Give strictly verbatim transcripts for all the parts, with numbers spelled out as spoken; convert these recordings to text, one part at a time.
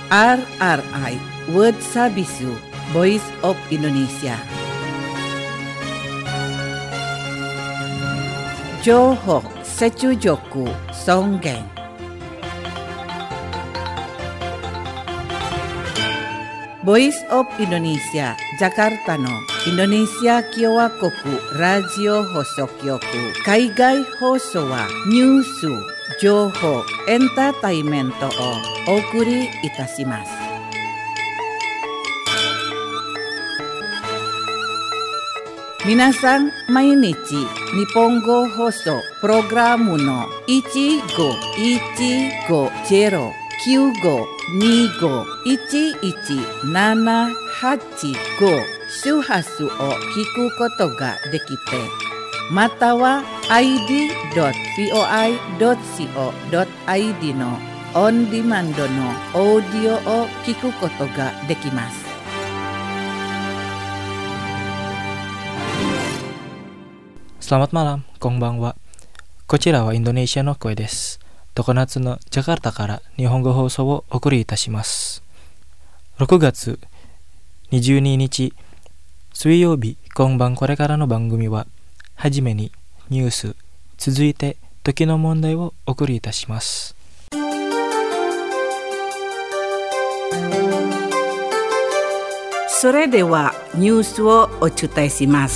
R R I World Service Voice of Indonesia. Johor Secujoku Songgeng. Voice of Indonesia Jakarta no Indonesia Kyowa Koku Radio Hosokyoku Kaigai Hoso wa Nyusu Joho Entertainmento o Okuri Itashimasu. Minasan mainichi Nihongo Hoso Programu no oneごいちごゼロきゅうごにごいちいちななはちご周波数を聞くことができて、または アイディードットブイオアイドットシーオードットアイディー のオンディマンドのオーディオを聞くことができます。 Selamat malam, konbanwa. こちらはインドネシアの声です。常夏のジャカルタから日本語放送をお送りいたします。ろくがつにじゅうににち水曜日、今晩これからの番組は、はじめにニュース、続いて時の問題をお送りいたします。 それではニュースをお伝えします。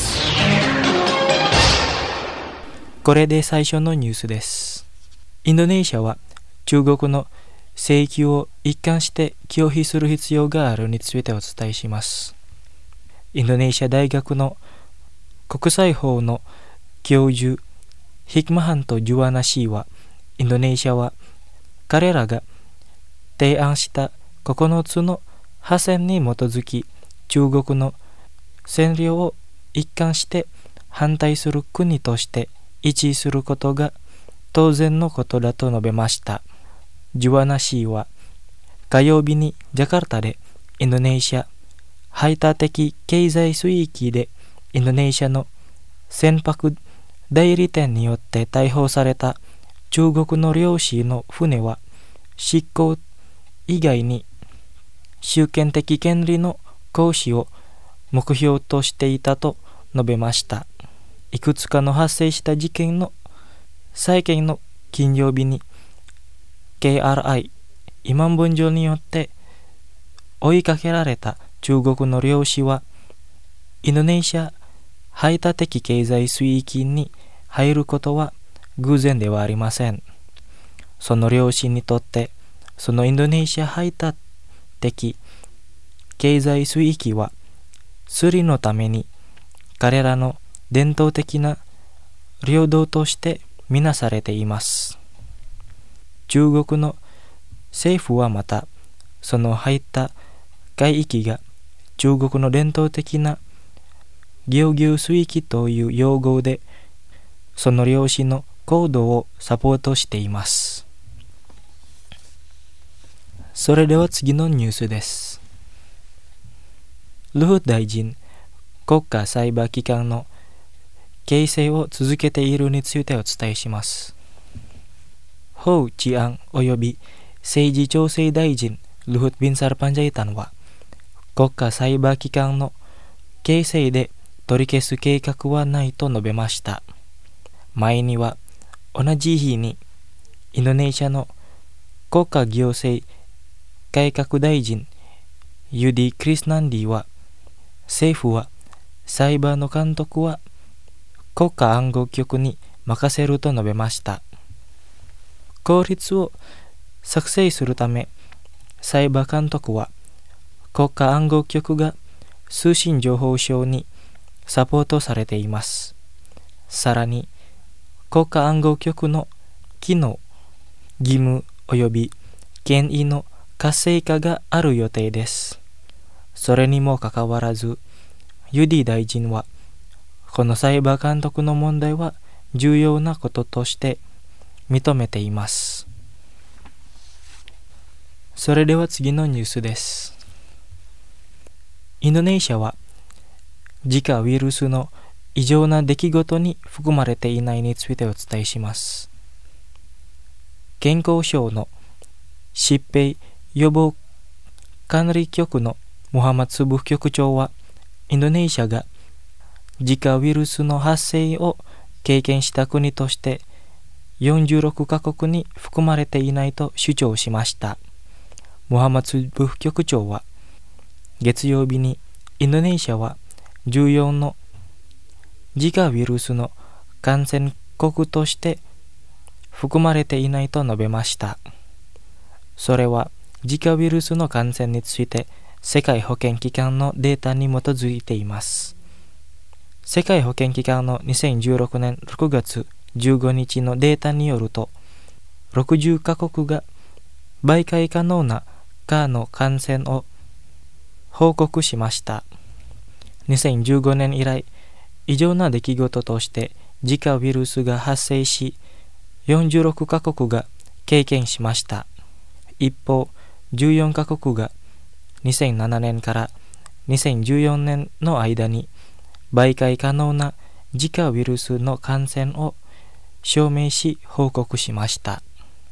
これで最初のニュースです。インドネシアは中国の請求を一貫して拒否する必要があるについてお伝えします。インドネシア大学の国際法の教授ヒクマハント・ジュワナシーは、インドネシアは彼らが提案したここのつの破線に基づき中国の占領を一貫して反対する国として一致することが当然のことだと述べました。ジュワナシーは火曜日にジャカルタでインドネシア排他的経済水域でインドネシアの船舶代理店によって逮捕された中国の漁師の船は執行以外に主権的権利の行使を目標としていたと述べました。いくつかの発生した事件の債権の金曜日に ケーアールアイ イマン文書によって追いかけられた中国の漁師はインドネシア排他的経済水域に入ることは偶然ではありません。その漁師にとってそのインドネシア排他的経済水域は釣りのために彼らの伝統的な領土として見なされています。中国の政府はまたその排他海域が中国の伝統的な漁業水域という用語でその漁師の行動をサポートしています。それでは次のニュースです。ルフ大臣、国家サイバー機関の形成を続けているについてお伝えします。法治安及び政治調整大臣ルフビンサルパンジャイタンは国家サイバー機関の形成で取り消す計画はないと述べました。前には同じ日にインドネシアの国家行政改革大臣ユディ・クリスナンディは政府はサイバーの監督は国家暗号局に任せると述べました。法律を作成するためサイバー監督は国家暗号局が通信情報省にサポートされています。さらに国家暗号局の機能、義務及び権威の活性化がある予定です。それにもかかわらずユディ大臣はこのサイバー監督の問題は重要なこととして認めています。それでは次のニュースです。インドネシアはジカウイルスの異常な出来事に含まれていないについてお伝えします。健康省の疾病予防管理局のムハマド部局長は、インドネシアがジカウイルスの発生を経験した国としてよんじゅうろくカ国に含まれていないと主張しました。ムハマド部局長は月曜日にインドネシアはじゅうよんのジカウイルスの感染国として含まれていないと述べました。それはジカウイルスの感染について世界保健機関のデータに基づいています。世界保健機関のにせんじゅうろくねんろくがつじゅうごにちのデータによると、ろくじゅうカ国が媒介可能な蚊の感染を報告しました。にせんじゅうごねん以来、異常な出来事としてジカウイルスが発生し、よんじゅうろくカ国が経験しました。一方、じゅうよんカ国がにせんななねんからにせんじゅうよねんの間に媒介可能なジカウイルスの感染を証明し報告しました。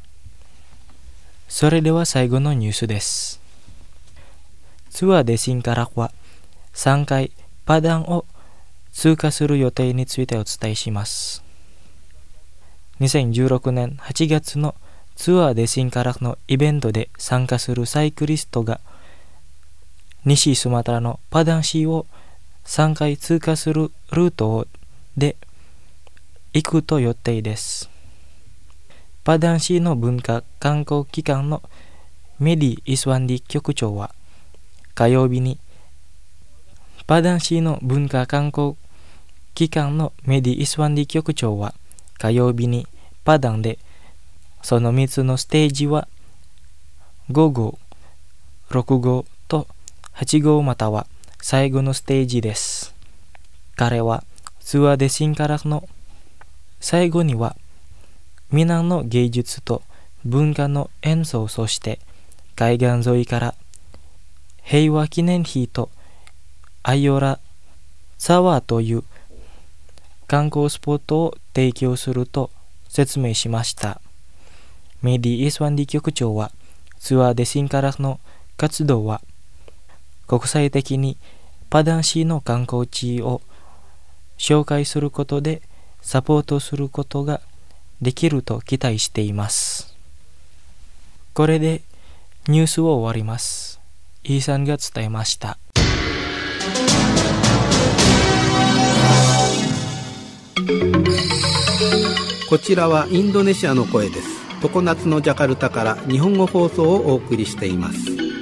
それでは最後のニュースです。ツアーでシンカラクはさんかいパダンを通過する予定についてお伝えします。にせんじゅうろくねんはちがつのツアーでシンカラクのイベントで参加するサイクリストが西スマトラのパダン市をさんかい通過するルートで行くと予定です。パダン市の文化観光機関のメディ・イスワンディ局長は火曜日に、パダン市の文化観光機関のメディ・イスワンディ局長は火曜日にパダンで、そのみっつのステージはごごう、ろくごうとはちごうまたは最後のステージです。彼はツアーでシンカラクの最後には南の芸術と文化の演奏、そして海岸沿いから平和記念碑とアイオラサワーという観光スポットを提供すると説明しました。メディ・イスワンディ局長はツアーでシンカラクの活動は国際的にパダン市の観光地を紹介することでサポートすることができると期待しています。これでニュースを終わります。イーさんが伝えました。 こちらはインドネシアの声です。常夏のジャカルタから日本語放送をお送りしています。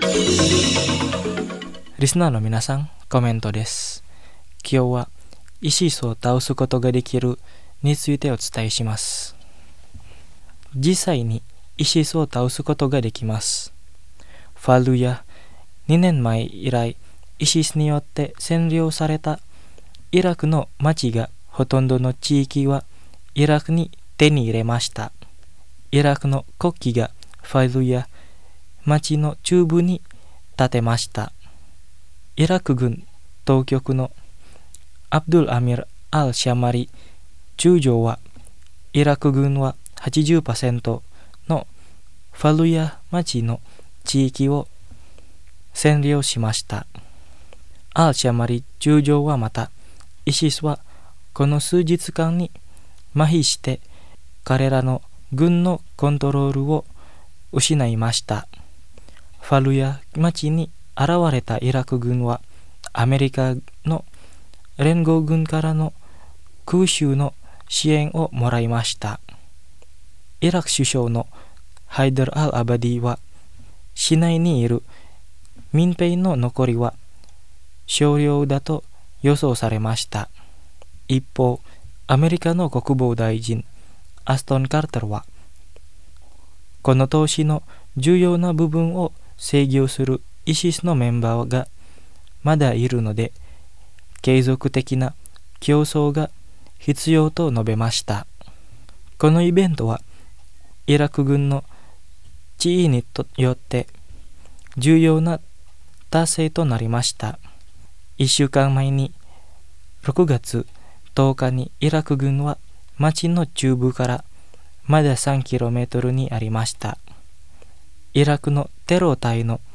リスナーの皆さん、コメントです。今日はイシスを倒すことができるについてお伝えします。実際にイシスを倒すことができます。ファルやにねんまえ以来、イシスによって占領されたイラクの町がほとんどの地域はイラクに手に入れました。イラクの国旗がファルや町の中部に立てました。イラク軍当局のアブドゥル・アミル・アル・シャマリ中将は、イラク軍は はちじゅっパーセント のファルヤ町の地域を占領しました。アル・シャマリ中将はまた、イシスはこの数日間に麻痺して彼らの軍のコントロールを失いました。ファルヤ町に現れたイラク軍はアメリカの連合軍からの空襲の支援をもらいました。イラク首相のハイダル・アル・アバディは、市内にいる民兵の残りは少量だと予想されました。一方、アメリカの国防大臣アストン・カーターは、この投資の重要な部分を制御するイシスのメンバーがまだいるので、継続的な競争が必要と述べました。このイベントはイラク軍の地位によって重要な達成となりました。いっしゅうかんまえにろくがつとおかにイラク軍は町の中部からまださんキロメートルにありました。イラクのテロ隊の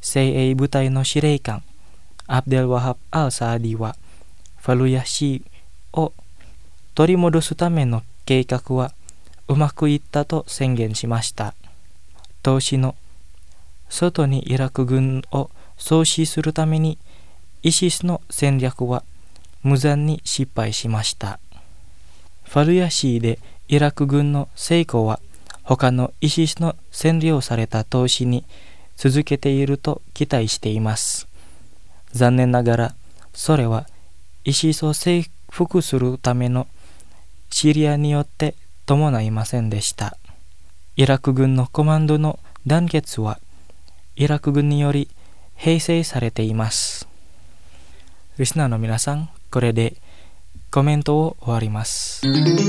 精鋭部隊の司令官アブデル・ワハブ・アル・サーディはファルヤシーを取り戻すための計画はうまくいったと宣言しました。投資の外にイラク軍を阻止するためにイシスの戦略は無残に失敗しました。ファルヤシーでイラク軍の成功は他のイシスの占領された投資に続けていると期待しています。残念ながらそれはイシスを征服するためのシリアによって伴いませんでした。イラク軍のコマンドの団結はイラク軍により形成されています。リスナーの皆さん、これでコメントを終わります。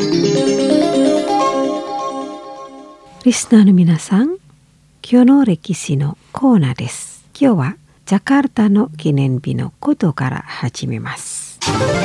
リスナーの皆さん、今日の歴史のコーナーです。今日はジャカルタの記念日のことから始めます。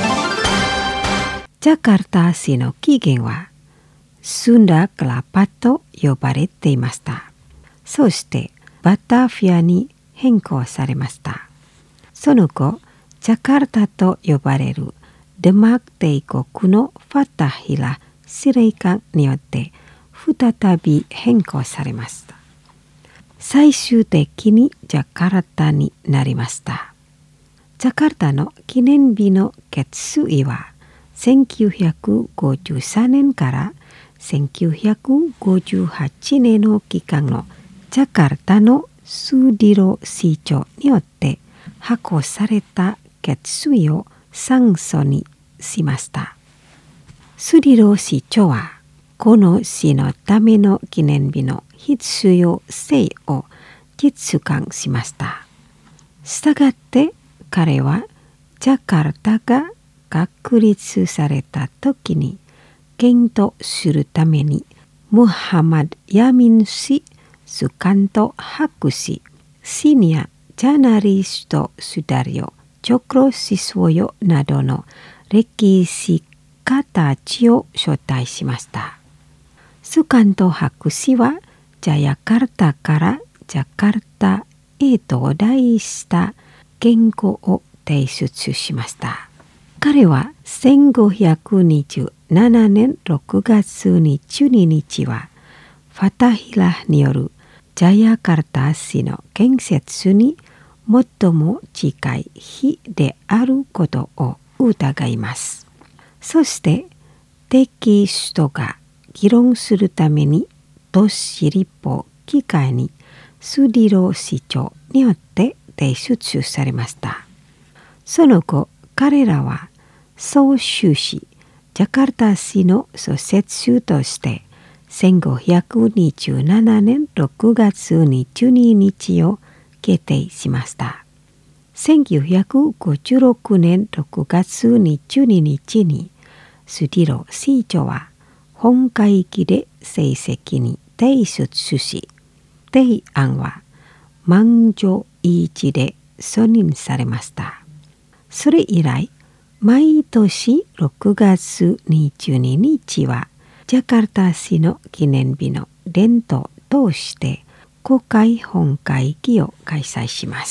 ジャカルタ市の起源はスンダ・クラパと呼ばれていました。そしてバタフィアに変更されました。その後、ジャカルタと呼ばれるデマーク帝国のファタヒラ司令官によって再び変更されました。最終的にジャカルタになりました。ジャカルタの記念日の決意はせんきゅうひゃくごじゅうさんねんからせんきゅうひゃくごじゅうはちねんの期間のジャカルタのスーディロ市長によって発行された決意を参照にしました。スーディロ市長はこの市のための記念日の必要性を実感しました。したがって彼はジャカルタが確立された時に検討するためにムハマド・ヤミン氏、スカント博士、シニア・ジャーナリスト・スダリオ・チョクロ・シソヨなどの歴史家たちを招待しました。スカント博士はジャヤカルタからジャカルタへと題した原稿を提出しました。彼はせんごひゃくにじゅうななねんろくがつにじゅうににちはファタヒラによるジャヤカルタ市の建設に最も近い日であることを疑います。そしてテキストが議論するために都市立法機関にスディロ市長によって提出されました。その後彼らは総主市ジャカルタ市の創設としてせんごひゃくにじゅうななねんろくがつにじゅうににちを決定しました。せんきゅうひゃくごじゅうろくねんろくがつにじゅうににちにスディロ市長は本会議で正式に提出し、提案は満場一致で承認されました。それ以来、毎年ろくがつにじゅうににちはジャカルタ市の記念日の伝統として国会本会議を開催します。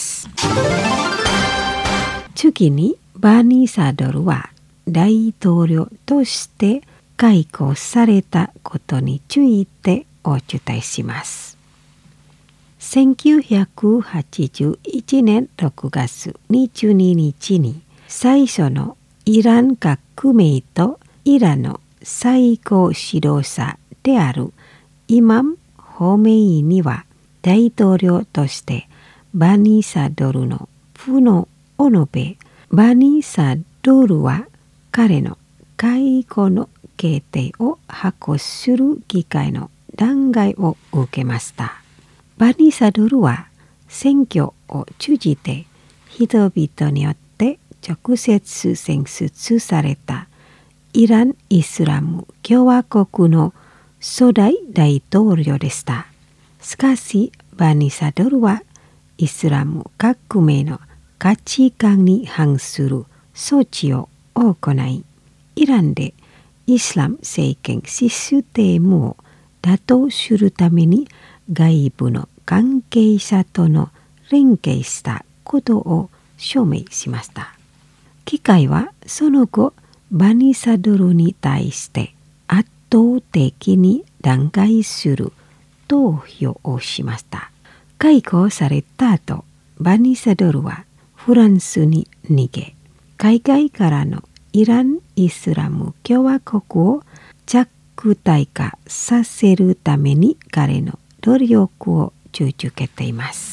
次にバーニー・サドルは大統領として解雇されたことについてお伝えします。せんきゅうひゃくはちじゅういちねんろくがつにじゅうににちに最初のイラン革命とイランの最高指導者であるイマム・ホメイニは大統領としてバーニー・サドルの負のを述べ、バーニー・サドルは彼の解雇の決定を発行する議会の弾劾を受けました。バーニー・サドルは選挙を通じて人々によって直接選出されたイラン・イスラム共和国の初代大統領でした。しかしバーニー・サドルはイスラム革命の価値観に反する措置を行い、イランでイスラム政権システムを打倒するために外部の関係者との連携したことを証明しました。機械はその後バニサドルに対して圧倒的に弾劾する投票をしました。解雇された後、バニサドルはフランスに逃げ、海外からのイラン・イスラム共和国を弱体化させるために彼の努力を続けています。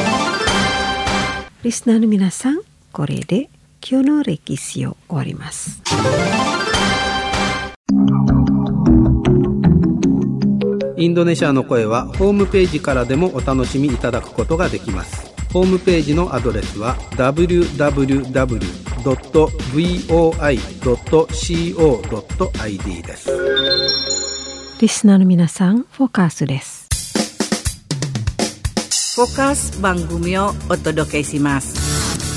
リスナーの皆さん、これで今日の歴史を終わります。 インドネシアの声はホームページからでもお楽しみいただくことができます。ホームページのアドレスは ダブリューダブリューダブリュードットブイオーアイドットコードットアイディー です。 リスナーの皆さん、フォーカスです。 フォーカス番組をお届けします。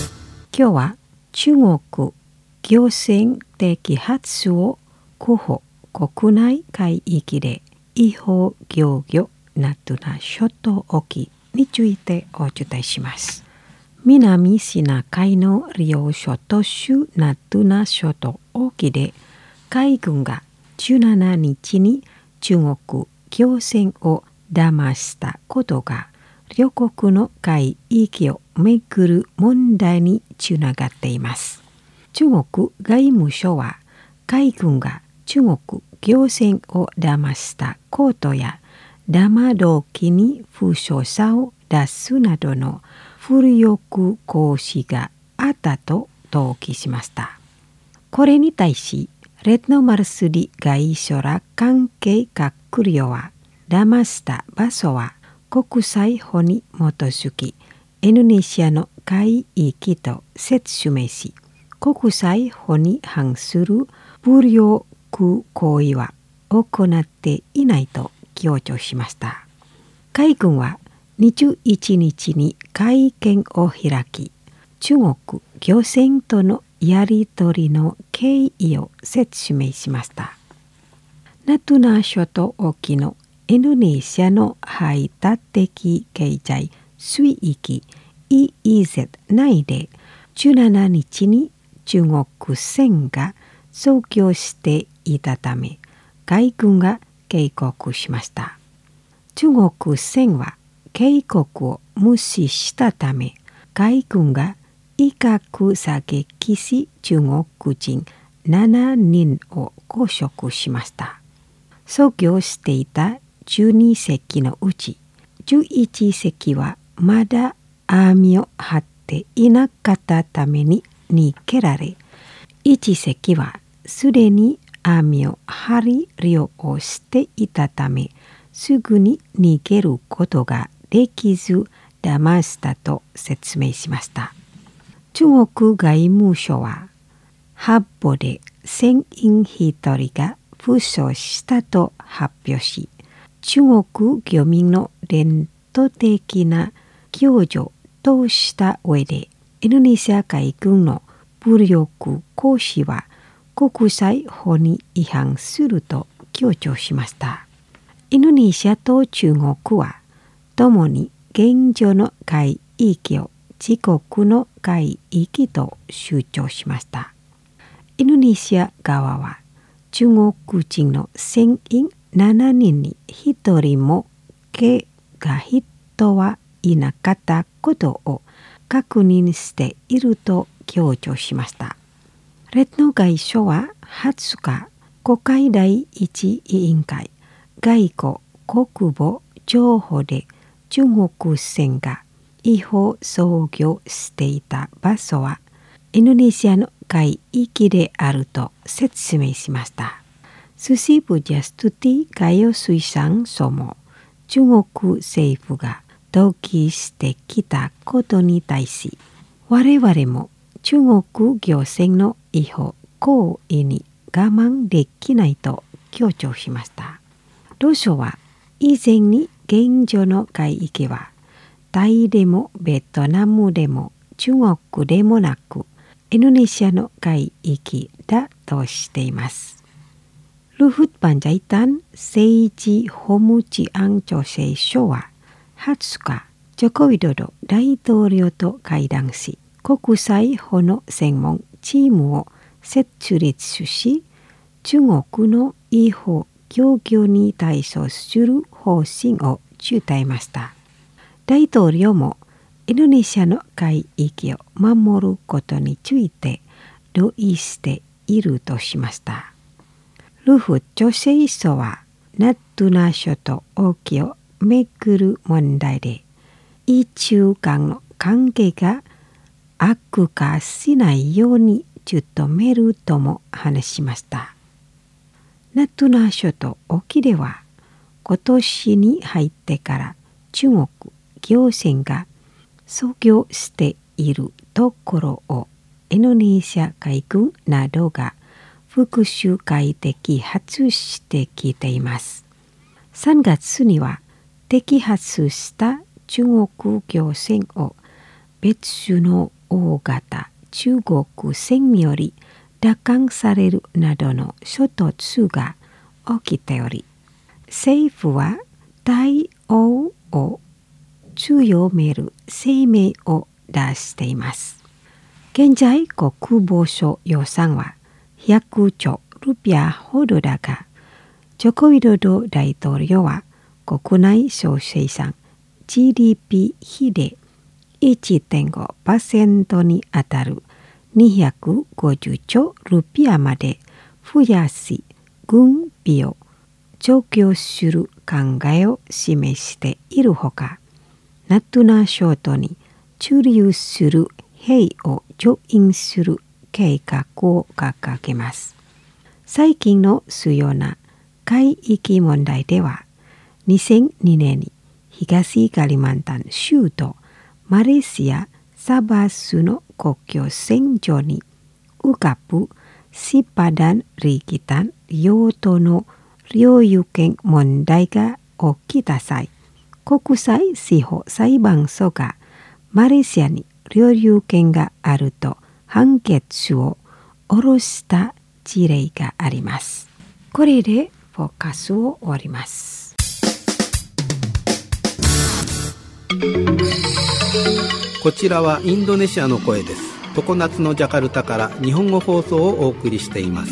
今日は中国行政摘発を候補国内海域で違法漁業ナトゥナ諸島沖についてお伝えします。南シナ海のリオ諸島州ナトゥナ諸島沖で海軍がじゅうしちにちに中国漁船を騙したことが両国の海域をめぐる問題につながっています。中国外務省は海軍が中国漁船を騙したことや騙動機に負傷者を出すなどの不良行為があったと登記しました。これに対しレッドマルスリ外相ら関係閣僚は騙した場所は国際法に基づきインドネシアの海域と説明し、国際法に反する不良行為は行っていないと強調しました。海軍はにじゅういちにちに会見を開き、中国漁船とのやり取りの経緯を説明しました。ナトゥナ諸島沖のインドネシアの排他的経済水域 イーイーゼット 内でじゅうしちにちに中国船が操業していたため海軍が警告しました。中国船は警告を無視したため海軍が威嚇射撃し中国人しちにんを拘束しました。操業していたじゅうにせきのうちじゅういちせきはまだ網を張っていなかったために逃げられ、いちせきはすでに網を張り漁をしていたためすぐに逃げることができず騙したと説明しました。中国外務省は発砲で船員ひとりが負傷したと発表し、中国漁民の伝統的な救助とした上でインドネシア海軍の武力行使は国際法に違反すると強調しました。インドネシアと中国は共に現状の海域を自国の海域と主張しました。インドネシア側は中国人の船員しちにんにひとりも怪我人はいなかったことを確認していると強調しました。レッド外相ははつか、国会第一委員会外交国防情報で中国船が違法操業していた場所はインドネシアの海域であると説明しました。スシブジャストゥティ海洋水産省も中国政府が登記してきたことに対し、我々も中国漁船の違法行為に我慢できないと強調しました。同省は以前に現状の海域はタイでもベトナムでも中国でもなくインドネシアの海域だとしています。ルフッパンジャイタン政治法務治安調整所ははつか、 ジョコウィドド大統領と会談し、国際法の専門チームを設立し、中国の違法漁業に対処する方針を伝えました。大統領もインドネシアの海域を守ることについて同意しているとしました。ルフ調整所はナトゥナ諸島沖をめぐる問題で、日中間の関係が悪化しないように努めるとも話しました。ナトゥナ諸島沖では今年に入ってから中国漁船が操業しているところをインドネシア海軍などが複数回摘発してきています。さんがつには摘発した中国漁船を別の大型中国船により奪還されるなどの衝突が起きており、政府は対応を強める声明を出しています。現在国防省予算はひゃくちょうルピアほどだが、ジョコウィドド大統領は国内総生産 ジーディーピー 比で いってんごパーセント にあたるにひゃくごじゅうちょうルピアまで増やし、軍備を増強する考えを示しているほか、ナトゥナ諸島に駐留する兵を増員する計画を掲げます。最近の主要な海域問題では、にせんにねんに東カリマンタン州とマレーシア・サバスの国境線上に浮かぶシパダン・リキタン領土の領有権問題が起きた際、国際司法裁判所がマレーシアに領有権があると判決を下ろした事例があります。これでフォーカスを終わります。 こちらはインドネシアの声です。常夏のジャカルタから日本語放送をお送りしています。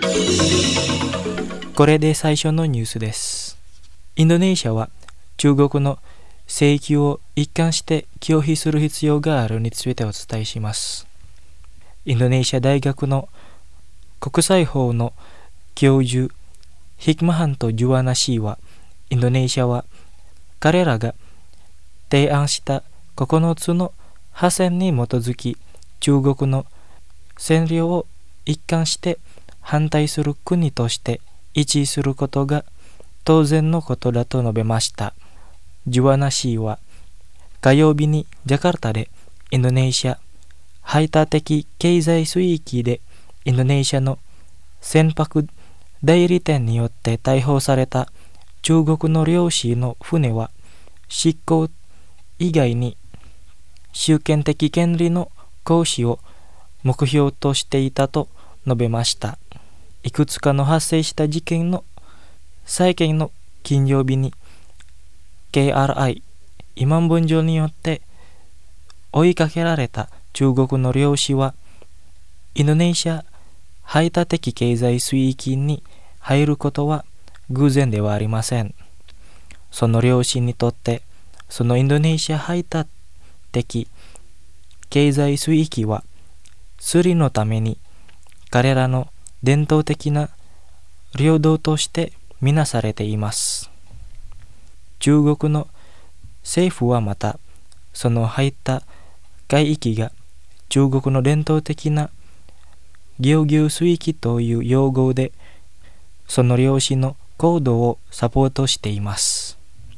これで最初のニュースです。インドネシアは中国の請求を一貫して拒否する必要があるについてお伝えします。インドネシア大学の国際法の教授ヒクマハント・ジュワナシーは、インドネシアは彼らが提案したここのつの破線に基づき中国の占領を一貫して反対する国として一致することが当然のことだと述べました。ジュワナシーは火曜日にジャカルタでインドネシア排他的経済水域でインドネシアの船舶代理店によって逮捕された中国の漁師の船は執行以外に主権的権利の行使を目標としていたと述べました。いくつかの発生した事件の債権の金曜日に ケーアールアイ イマン文書によって追いかけられた中国の漁師はインドネシア排他的経済水域に入ることは偶然ではありません。その漁師にとってそのインドネシア排他的経済水域は釣りのために彼らの伝統的な領土としてみなされています。中国の政府はまたその排他海域が中国の伝統的な漁業水域という用語でその漁師の行動をサポートしています。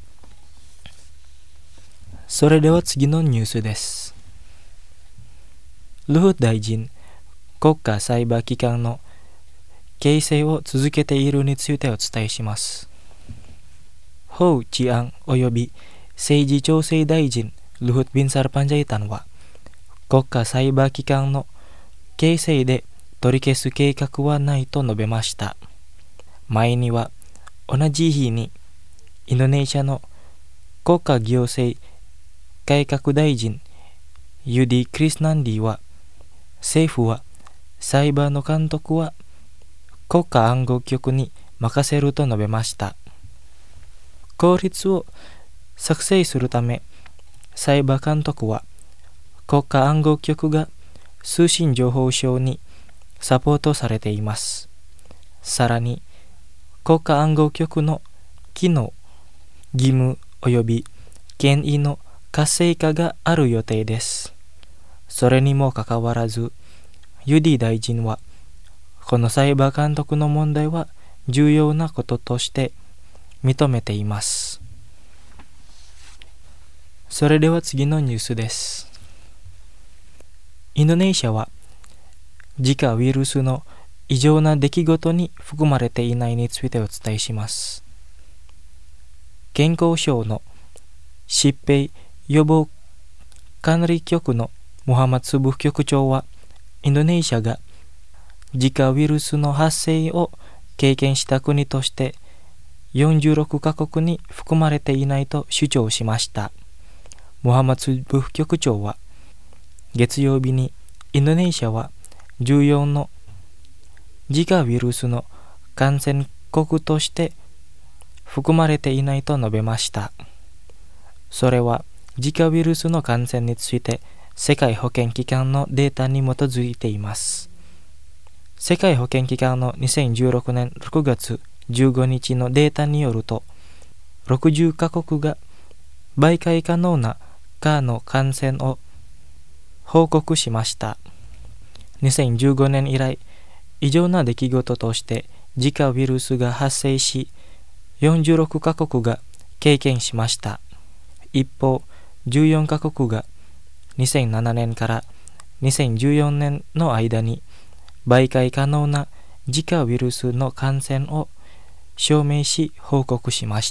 それでは次のニュースです。ルフ大臣、国家サイバー機関の形成を続けているについてお伝えします。法治安及び政治調整大臣ルフビンサルパンジャイタンは国家サイバー機関の形成で取り消す計画はないと述べました。前には同じ日にインドネシアの国家行政改革大臣ユディ・クリスナンディは、政府は裁判の監督は国家暗号局に任せると述べました。法律を作成するため、裁判監督は国家暗号局が通信情報省にサポートされています。さらに、国家暗号局の機能、義務及び権威の活性化がある予定です。それにもかかわらず、ユディ大臣は、この裁判監督の問題は重要なこととして認めています。それでは次のニュースです。インドネシアは、ジカウイルスの異常な出来事に含まれていないについてお伝えします。健康省の疾病予防管理局のモハマツ部局長は、インドネシアがジカウイルスの発生を経験した国としてよんじゅうろくカ国に含まれていないと主張しました。モハマツ部局長は、月曜日にインドネシアはじゅうよんのジカウイルスの感染国として含まれていないと述べました。それはジカウイルスの感染について世界保健機関のデータに基づいています。世界保健機関のにせんじゅうろくねんろくがつじゅうごにちのデータによると、ろくじゅうカ国が媒介可能な蚊の感染を報告しました。にせんじゅうごねん以来、異常な出来事としてジカウイルスが発生し、よんじゅうろくカ国が経験しました。一方、じゅうよんカ国がにせんななねんからにせんじゅうよねんの間に媒介可能なジカウイルスの感染を証明し報告しました。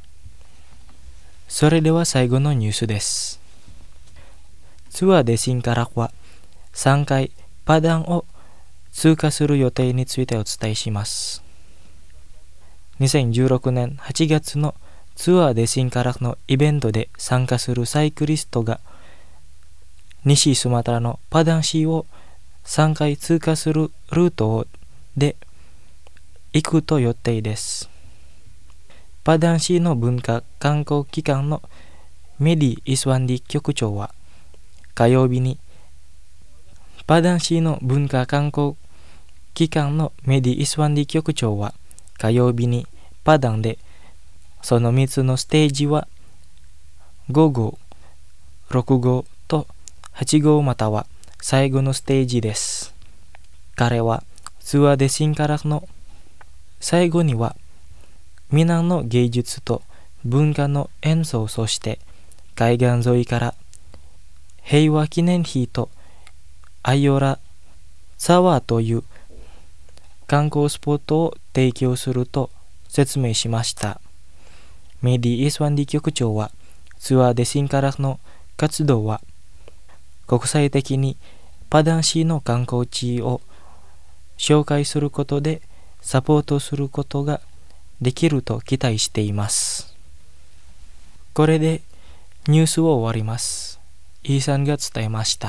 それでは最後のニュースです。ツアーでシンカラクはさんかいパダンを通過する予定についてお伝えします。にせんじゅうろくねんはちがつのツアーでシンカラクのイベントで参加するサイクリストが西スマトラのパダン市をさんかい通過するルートで行くと予定です。パダン市の文化観光機関のメディ・イスワンディ局長は火曜日に、パダン市の文化観光機関のメディ・イスワンディ局長は火曜日にパダンで、そのみっつのステージはごごう、ろくごうとはちごうまたは最後のステージです。彼はツアーでシンカラクの最後には皆の芸術と文化の演奏、そして海岸沿いから平和記念碑とアイオラサワーという観光スポットを提供すると説明しました。メディ・イスワンディ局長は、ツアーでシンカラクの活動は国際的にパダン市の観光地を紹介することでサポートすることができると期待しています。これでニュースを終わります。イーさんが伝えました。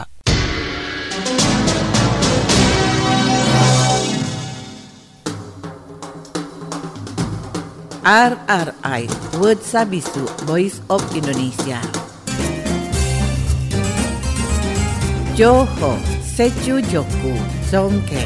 アールアールアイ Word Sabisu Voice of Indonesia 情報、接中力、尊敬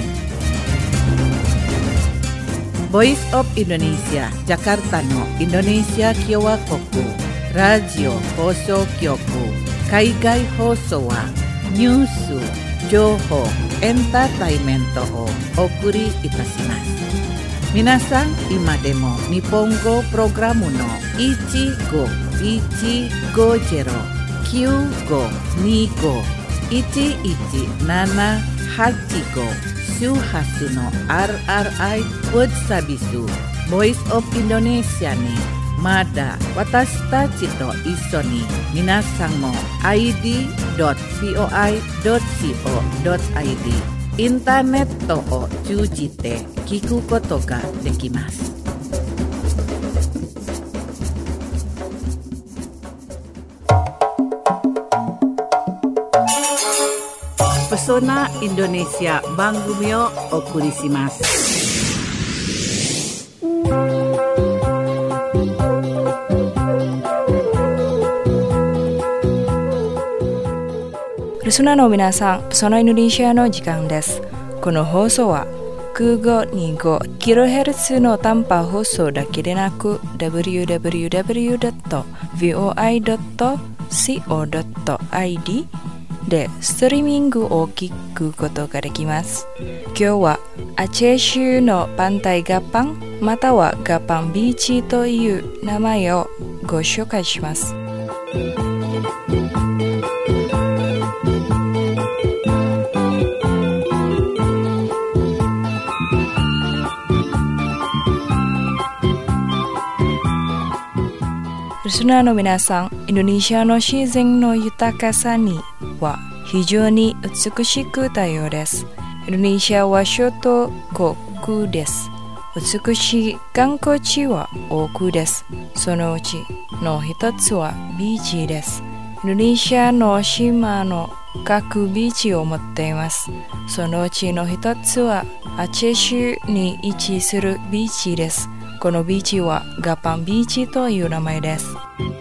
Voice of Indonesia Jakarta のインドネシア共和国ラジオ放送局海外放送はニュース、情報、エンターテイメントをお送りいたします。皆さん、今でも日本語プログラムのいちごいちごゼロ きゅうごにご いちいちななはちご 周波数の アールアールアイ Word Sabisu Voice of Indonesia にまだ私たちと一緒に皆さんも アイディードットブイオーアイドットコードットアイディーインターネットを通じて聞くことができます。 ペソナインドネシア番組をお送りします。 リスナーの皆さん、ペソナインドネシアの時間です。この放送は空語にごキロヘルツ の短波放送だけでなく ダブリューダブリューダブリュードットブイオーアイドットコドットアイディー でストリーミングを聞くことができます。今日はアチェ州のパンタイガパンまたはガパンビーチという名前をご紹介します。リスナーの皆さん、インドネシアの自然の豊かさには非常に美しく多様です。インドネシアは諸島国です。美しい観光地は多くです。そのうちの一つはビーチです。インドネシアの島の各ビーチを持っています。そのうちの一つはアチェ州に位置するビーチです。このビーチはガパンビーチという名前です。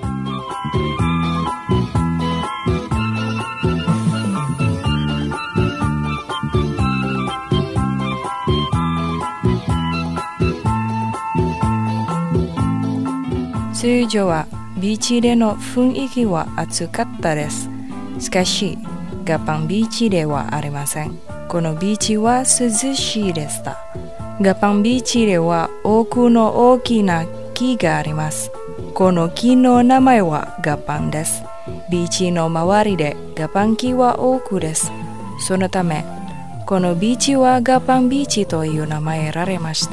通常はビーチでの雰囲気は暑かったです。しかし、ガパンビーチではありません。このビーチは涼しいでした。ガパンビーチでは多くの大きな木があります。この木の名前はガパンです。ビーチの周りでガパン木は多くです。そのため、このビーチはガパンビーチという名前られました。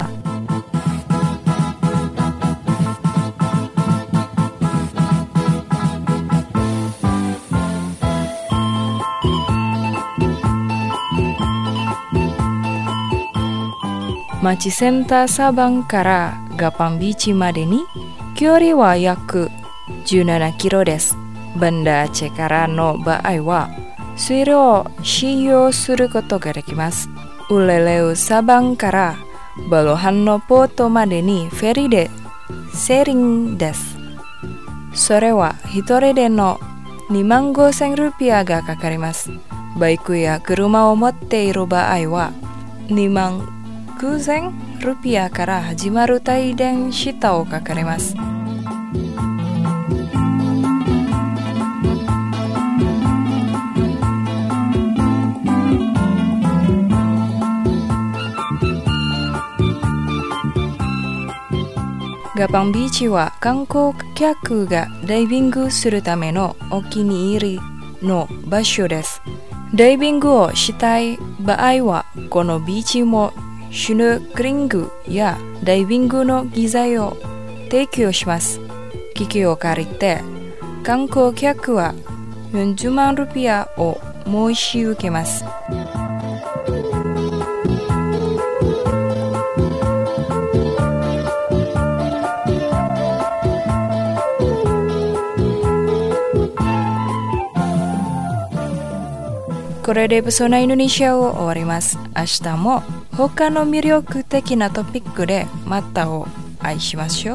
町センターサバンからガパンビーチまでに距離は約じゅうななキロです。バンダアチェからの場合は水路を使用することができます。ウレレウサバンからバロハンのポートまでにフェリーでセーリングです。それは一人でのにまんごせんルピアがかかります。バイクや車を持っている場合はにまんきゅうせんルピアから始まる帯電下をかかります。ガパンビーチは観光客がダイビングするためのお気に入りの場所です。ダイビングをしたい場合はこのビーチもシュノークリングやダイビングの機材を提供します。機器を借りて観光客はよんじゅうまんルピアを申し受けます。これでペソナインドネシアを終わります。明日も他の魅力的なトピックでまたお会いしましょう。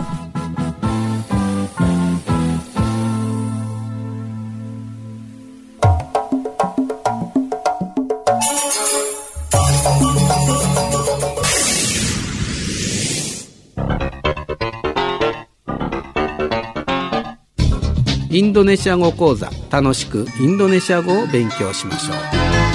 インドネシア語講座、楽しくインドネシア語を勉強しましょう。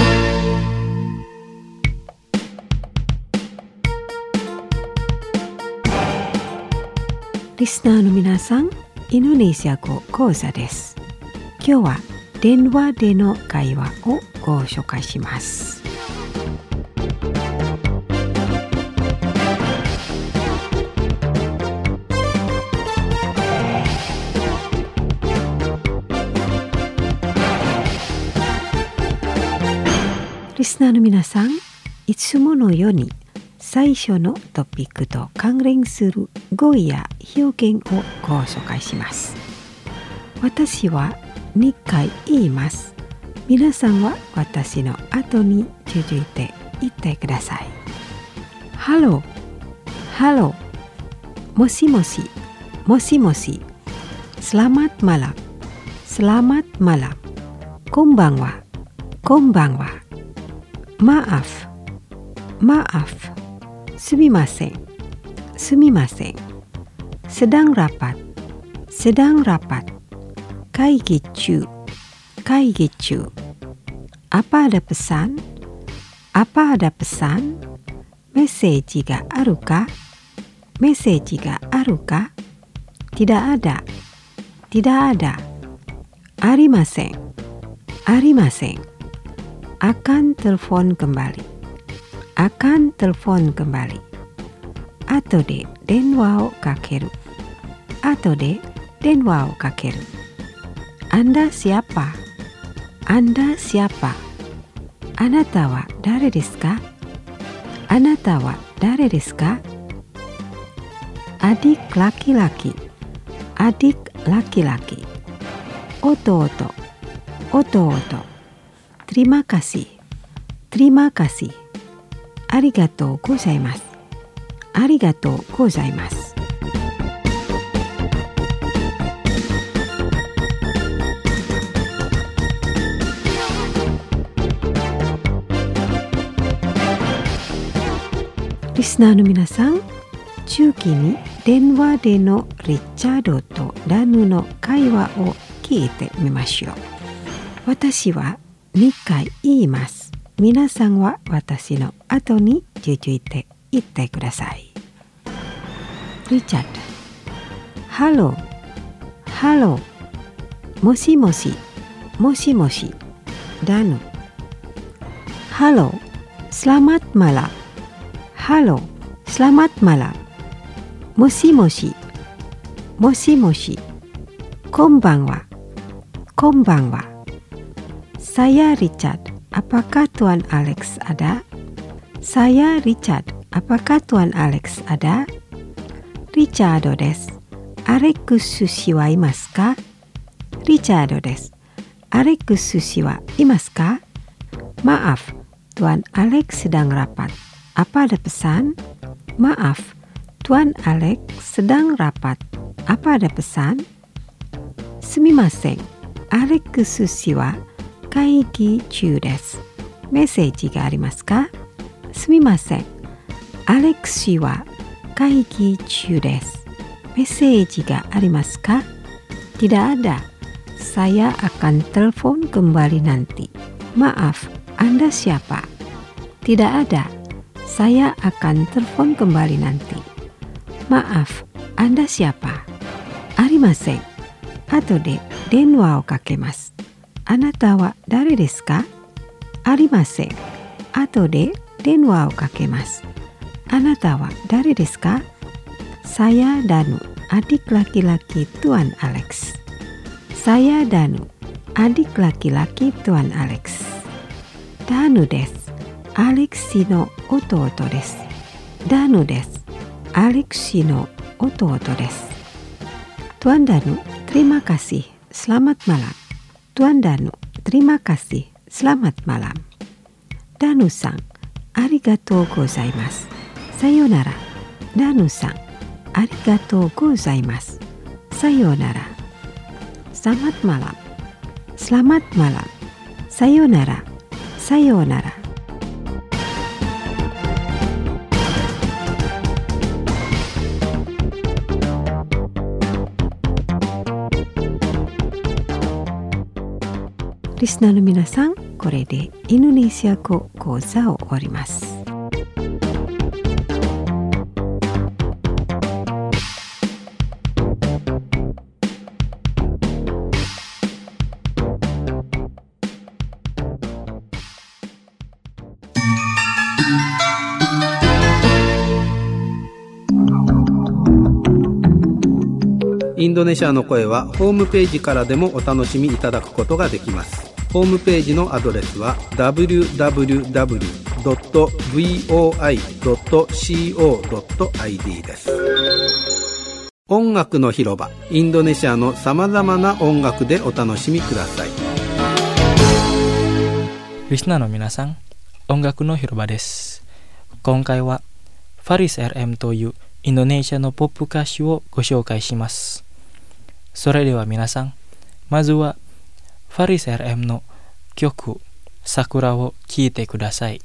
リスナーの皆さん、インドネシア語講座です。今日は電話での会話をご紹介します。リスナーの皆さん、いつものように最初のトピックと関連する語彙や表現をご紹介します。私はにかい言います。 皆さんは私の後に続いて言ってください。ハロー、ハロー、もしもし、もしもし、selamat malam, selamat malam, こんばんは、こんばんは、maaf, maaf, すみません、すみません、sedang rapat, sedang rapat, 会議中、会議中、apa ada pesan, apa ada pesan, メッセージがあるか、メッセージがあるか、tidak ada, tidak ada, ありません、ありません、akan telepon kembali, akan telepon kembali, 後で電話をかける、後で電話をかける。Anda siapa? Anda siapa? あなたは誰ですか？あなたは誰ですか？ Adik laki-laki, adik laki-laki, 弟、弟、terima kasih, terima kasih, ありがとうございます、ありがとうございます。リスナーの皆さん、中期に電話でのリチャードとダヌの会話を聞いてみましょう。私はにかい言います。皆さんは私の後に続いて言ってください。リチャード、ハロー、ハロー、もしもし、もしもし、ダヌ、ハロー、selamat malam, halo, selamat malam, もしもし、もしもし、こんばんは、こんばんは。Saya Richard, apakah Tuan Alex ada? Saya Richard, apakah Tuan Alex ada? Richard です。アレックス氏はいますか？ Richard です。アレックス氏はいますか？ Maaf, Tuan Alex sedang rapat. Apa ada pesan? Maaf, Tuan Alex sedang rapat. Apa ada pesan? Sumimasen, Alex 氏は会議中です。メッセージがありますか？すみません、アレックス氏は会議中です。メッセージがありますか？ Tidak ada, saya akan telepon kembali nanti. Maaf, Anda siapa? Tidak ada, saya akan telepon kembali nanti. Maaf, Anda siapa? Arimasen, 後で電話をかけます。あなたは誰ですか？ありません。後で電話をかけます。あなたは誰ですか？ Saya Danu, adik laki-laki Tuan Alex. Saya Danu, adik laki-laki Tuan Alex. Danu です。アレクシの弟です。ダヌです。アレクシの弟です。Tuan Danu, terima kasih. Selamat malam. Tuan Danu, terima kasih. Selamat malam. Danu-san, arigatou gozaimasu. Sayonara. Danu-san, arigatou gozaimasu. Sayonara. Selamat malam. Selamat malam. Sayonara. Sayonara.リスナーの皆さん、これでインドネシア語講座を終わります。 インドネシアの声はホームページからでもお楽しみいただくことができます。ホームページのアドレスは ダブリューダブリューダブリュードットブイオーアイドットコードットアイディー です。音楽の広場、インドネシアのさまざまな音楽でお楽しみください。 リスナーの皆さん、音楽の広場です。今回はファリス エルエム というインドネシアのポップ歌手をご紹介します。それでは皆さん、まずはファリス エルエム の曲桜を聴いてください。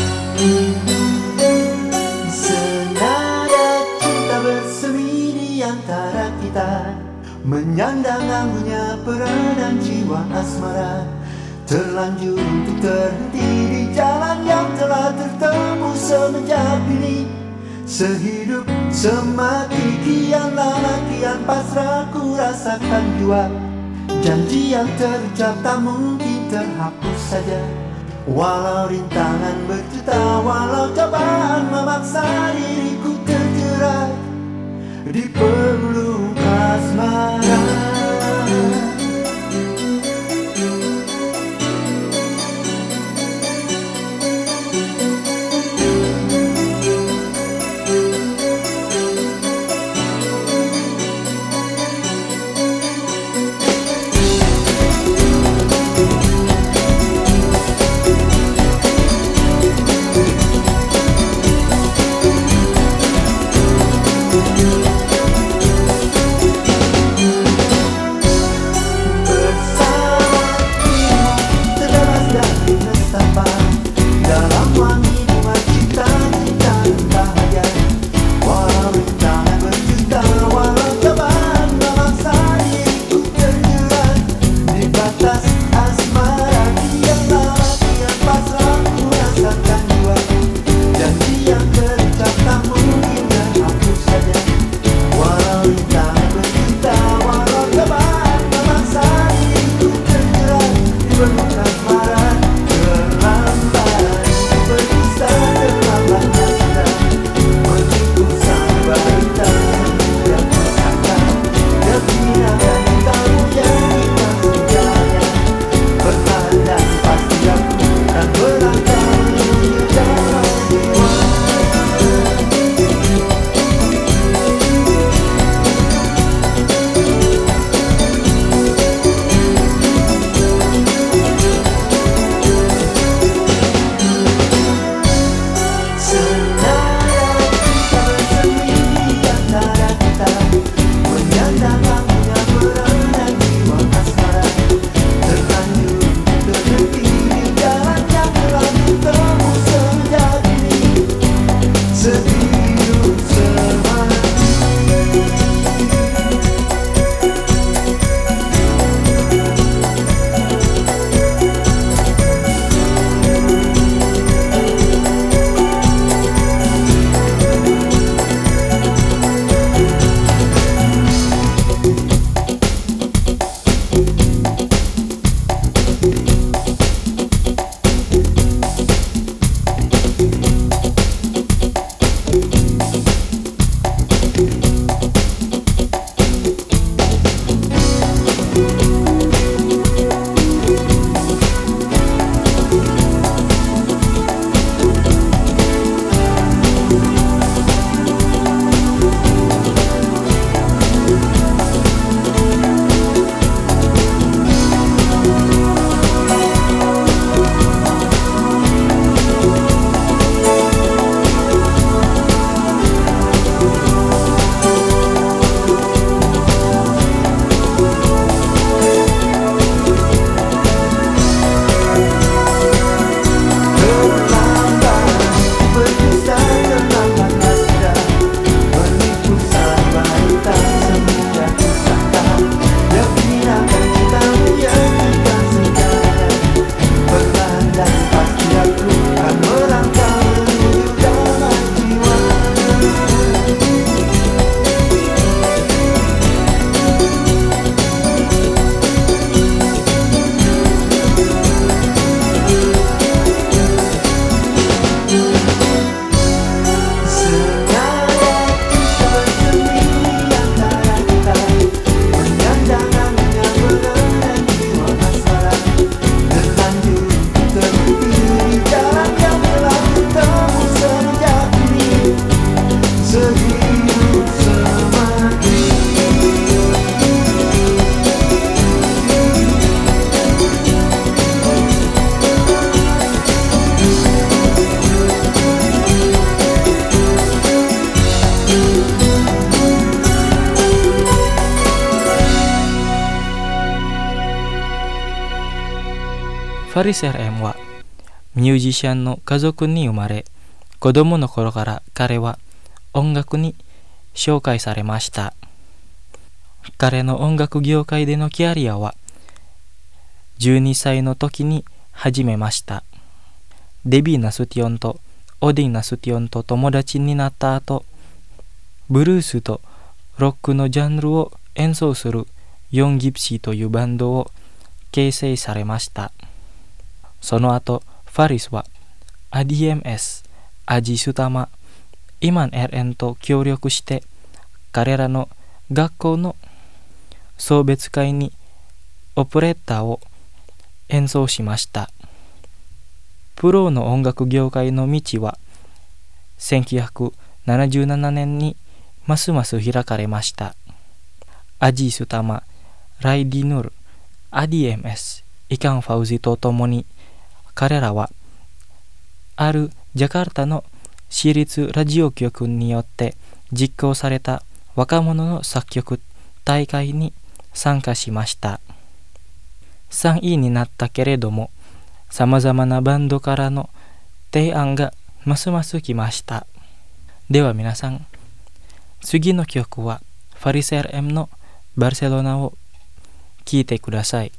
Senada cinta bersemi di antara kita, menyandang ambunya peranan jiwa asmara, terlanjur untuk terhenti di jalan yang telah tertempuh semenjak dini. Sehidup semati kian lama kian pasrah ku rasakan jua. Janji yang terucap tak mungkin terhapus saja. Walau rintangan berjuta, walau cobaan memaksa diriku terjerat di peluk asmara. ファリス エルエム はミュージシャンの家族に生まれ、子供の頃から彼は音楽に紹介されました。彼の音楽業界でのキャリアはじゅうにさいの時に始めました。デビー・ナスティオンとオディン・ナスティオンと友達になった後、ブルースとロックのジャンルを演奏するヨン・ギプシーというバンドを形成されました。その後、ファリスは アーディーエムエス、アジスタマ、イマン エルエヌ と協力して彼らの学校の送別会にオペレッタを演奏しました。プロの音楽業界の道はせんきゅうひゃくななじゅうななねんにますます開かれました。アジスタマ、ライディヌル、アーディーエムエス、イカン・ファウジとともに彼らはあるジャカルタの私立ラジオ局によって実行された若者の作曲大会に参加しました。さんいになったけれども、さまざまなバンドからの提案がますます来ました。では皆さん、次の曲はファリス エルエム のバルセロナを聴いてください。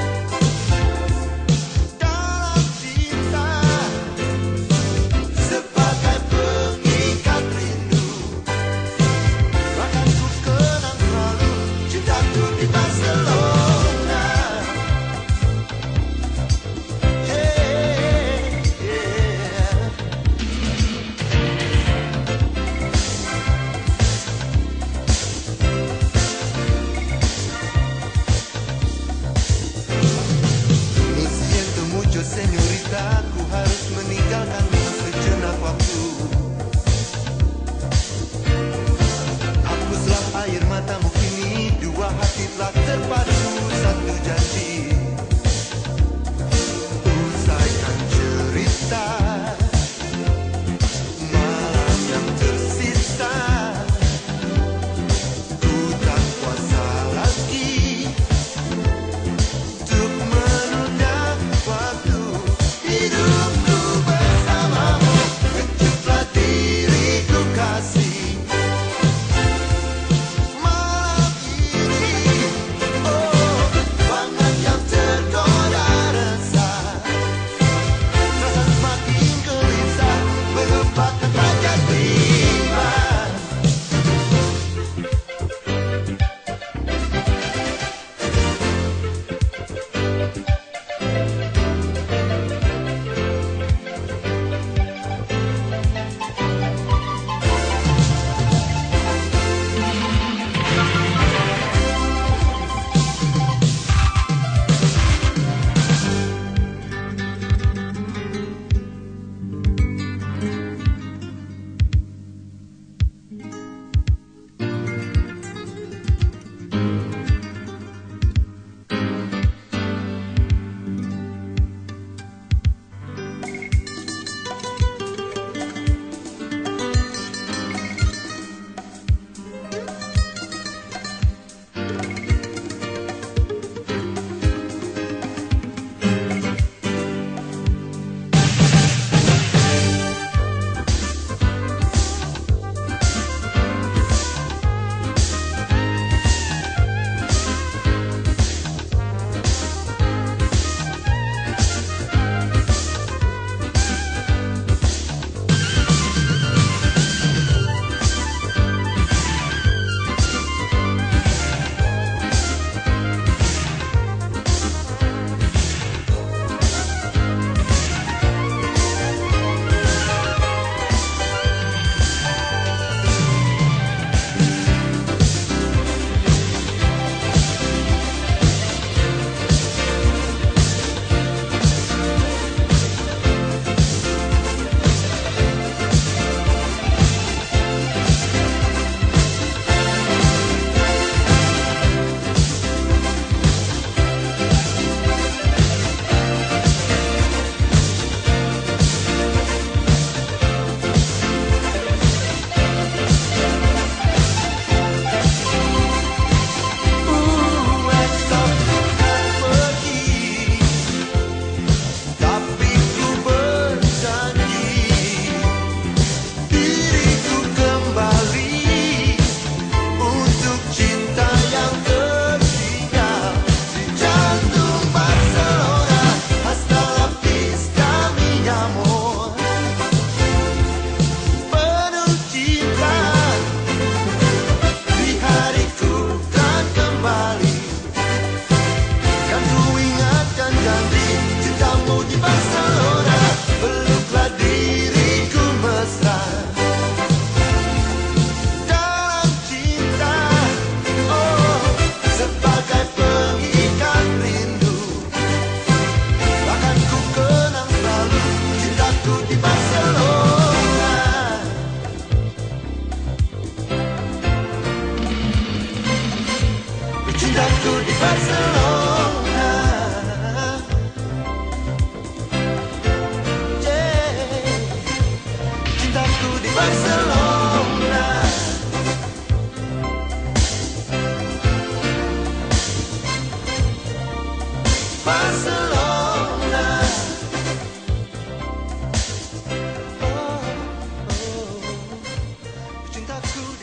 Surprise!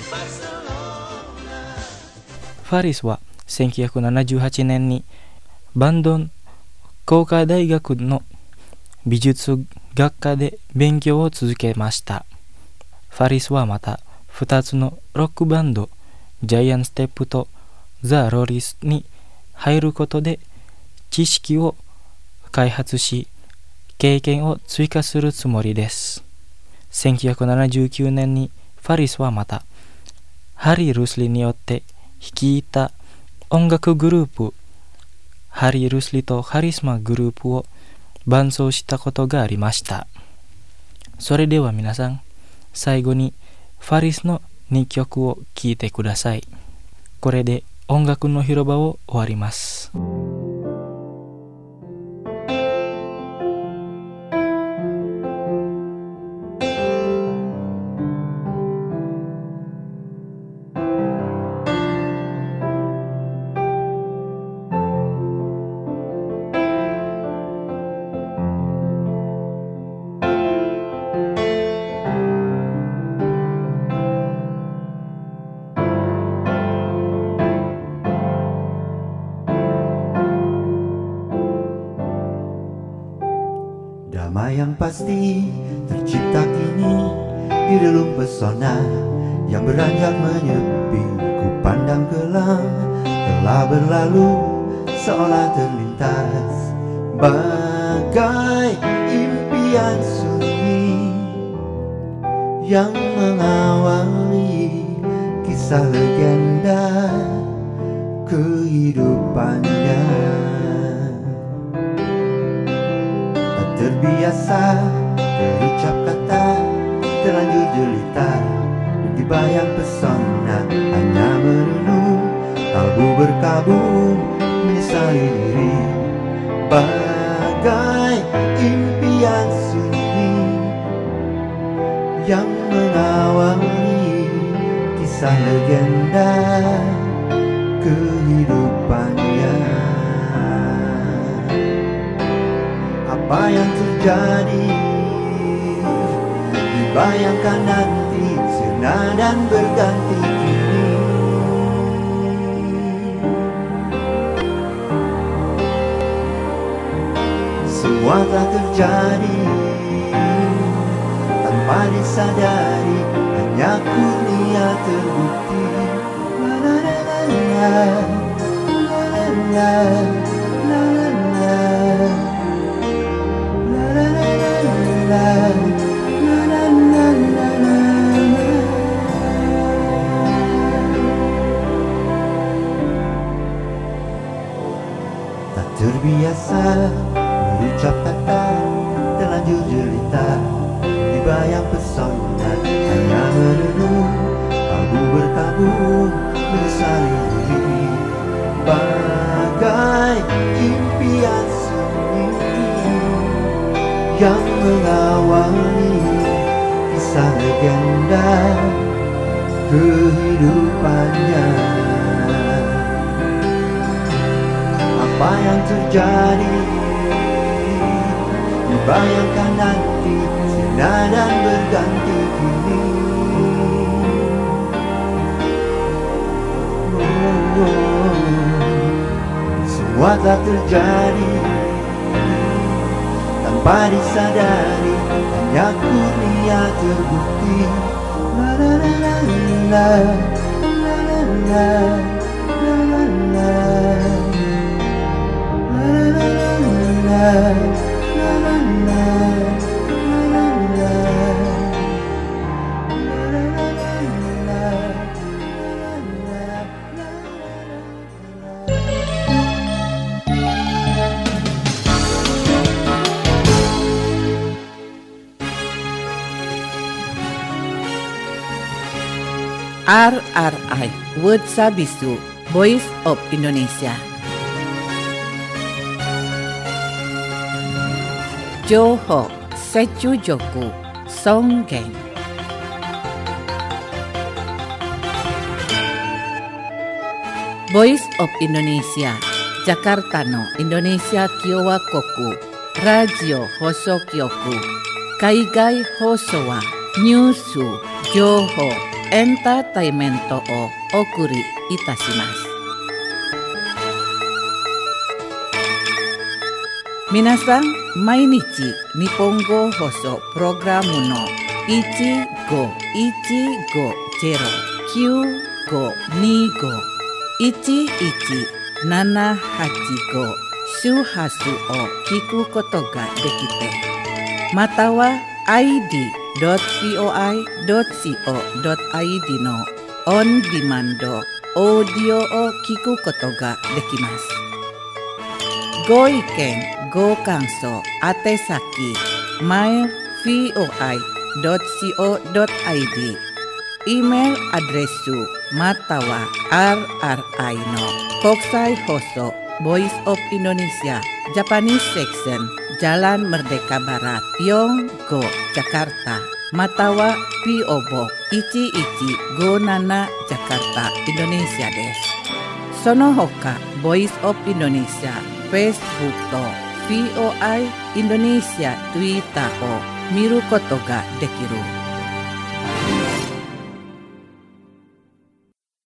ファリスはせんきゅうひゃくななじゅうはちねんにバンドン工科大学の美術学科で勉強を続けました。ファリスはまたふたつのロックバンドジャイアンステップとザ・ロリスに入ることで知識を開発し経験を追加するつもりです。せんきゅうひゃくななじゅうきゅうねんにファリスはまたハリー・ルスリーによって率いた音楽グループハリー・ルスリーとハリスマグループを伴奏したことがありました。それでは皆さん、最後にファリスのにきょくを聴いてください。これで音楽の広場を終わります。 Damai yang pasti tercipta kini di relung pesona yang beranjak menyepi. Ku pandang kelam telah berlalu seolah terlintas bagai impian sunyi yang mengawali kisah legenda kehidupannya. Terbiasa terucap kata, terlanjur jelita, dibayang pesona, hanya merenung, kalbu berkabung, menyesali diri, bagai impian sunyi yang mengawali kisah legenda kehidupannya. Apa yang terjadi dibayangkan nanti, sirna dan berganti kini. Semua telah terjadi tanpa disadari, hanya kurnia terbukti. La la la la la la la la la la. Tak terbiasa berucap kata, terlanjur jelita, dibayang pesona, hanya merenung, kalbu berkabung, menyesali diri, bagai impian sunyi yang mengawali kisah legenda kehidupannya. Apa yang terjadi dibayangkan nanti, sirna dan berganti kini. Oh, oh. Semua telah terjadi tanpa disadari, hanya kurnia terbukti. La la la la la la la la la la la la la la R R I World Sabisu Voice of Indonesia. Johor Secujoku Songgeng. Voice of Indonesia Jakarta no Indonesia Kiowa Koku Radio Hosokyoku Kaigai Hosowa Nyusu Johor entertainmento o okuri itashimasu. Minasan, mainichi Nihongo Hoso Programu no ichi go ichi go zero kyu go ni go ichi ichi nana hachi go shuhasu o kiku koto ga dekite. Mata wa i d dot voi dot co dot i d の on demand オーディオを聞くことができます。ご意見、ご感想、宛先 マイル voi dot co dot i d イメールアドレスまたは アールアールアイ の国際放送 Voice of Indonesia Japanese Section Jalan Merdeka Barat Yonggo Jakarta Matawa P O Boxいちいちごなな Jakarta Indonesia です。その他 Voice of Indonesia Facebook と ブイオーアイ Indonesia Twitter を見ることができる